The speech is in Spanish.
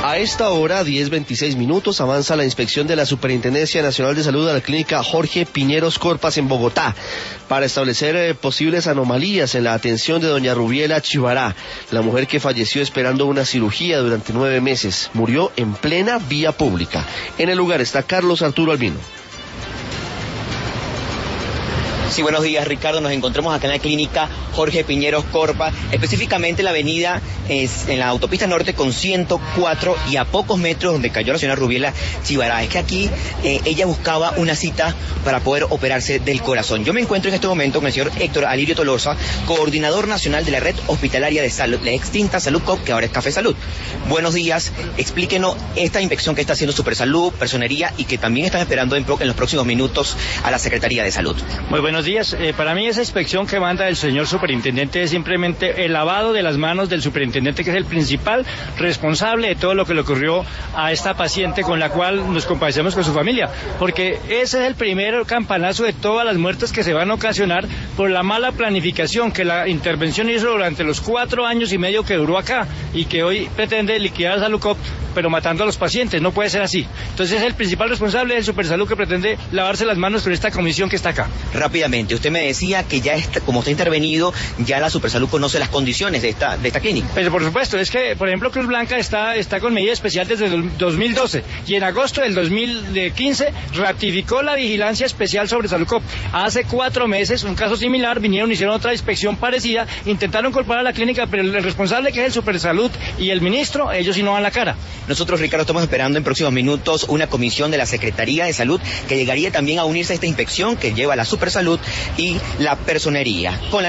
A esta hora, 10:26 minutos, avanza la inspección de la Superintendencia Nacional de Salud a la clínica Jorge Piñeros Corpas en Bogotá para establecer posibles anomalías en la atención de doña Rubiela Chivará, la mujer que falleció esperando una cirugía durante 9 meses. Murió en plena vía pública. En el lugar está Carlos Arturo Albino. Sí, buenos días, Ricardo. Nos encontramos acá en la clínica Jorge Piñeros Corpa, específicamente en la avenida, en la autopista norte con 104 y a pocos metros donde cayó la señora Rubiela Chivará. Es que aquí ella buscaba una cita para poder operarse del corazón. Yo me encuentro en este momento con el señor Héctor Alirio Tolosa, coordinador nacional de la red hospitalaria de salud, la extinta Salud Cop, que ahora es Café Salud. Buenos días, explíquenos esta inspección que está haciendo Supersalud, Personería y que también están esperando en los próximos minutos a la Secretaría de Salud. Muy buenos días. Para mí esa inspección que manda el señor superintendente es simplemente el lavado de las manos del superintendente, que es el principal responsable de todo lo que le ocurrió a esta paciente, con la cual nos compadecemos con su familia, porque ese es el primer campanazo de todas las muertes que se van a ocasionar por la mala planificación que la intervención hizo durante los 4 años y medio que duró acá y que hoy pretende liquidar a Saludcop, pero matando a los pacientes. No puede ser así. Entonces el principal responsable es el Supersalud, que pretende lavarse las manos con esta comisión que está acá. Rápidamente, usted me decía que ya está, como está intervenido, ya la Supersalud conoce las condiciones de esta clínica. Pero por supuesto, es que, por ejemplo, Cruz Blanca está con medida especial desde el 2012 y en agosto del 2015 ratificó la vigilancia especial sobre Saludcop. Hace 4 meses, un caso similar, vinieron, hicieron otra inspección parecida, intentaron culpar a la clínica, pero el responsable, que es el Supersalud, y el ministro, ellos sí no dan la cara. Nosotros, Ricardo, estamos esperando en próximos minutos una comisión de la Secretaría de Salud que llegaría también a unirse a esta inspección que lleva la Supersalud y la Personería.